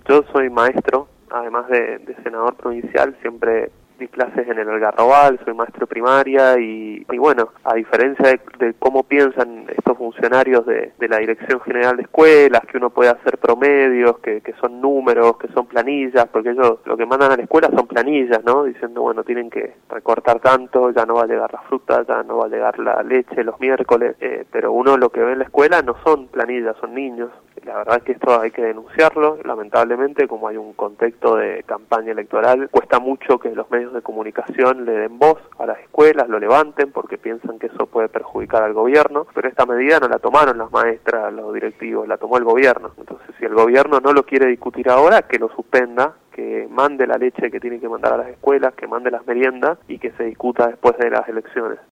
Yo soy maestro, además de senador provincial, siempre di clases en el Algarrobal, soy maestro de primaria y bueno, a diferencia de cómo piensan estos funcionarios de la Dirección General de Escuelas, que uno puede hacer promedios, que son números, que son planillas, porque ellos lo que mandan a la escuela son planillas, ¿no? Diciendo, bueno, tienen que recortar tanto, ya no va a llegar la fruta, ya no va a llegar la leche los miércoles, pero uno lo que ve en la escuela no son planillas, son niños. La verdad es que esto hay que denunciarlo, lamentablemente, como hay un contexto de campaña electoral, cuesta mucho que los medios de comunicación le den voz a las escuelas, lo levanten, porque piensan que eso puede perjudicar al gobierno, pero esta medida no la tomaron las maestras, los directivos, la tomó el gobierno. Entonces, si el gobierno no lo quiere discutir ahora, que lo suspenda, que mande la leche que tiene que mandar a las escuelas, que mande las meriendas y que se discuta después de las elecciones.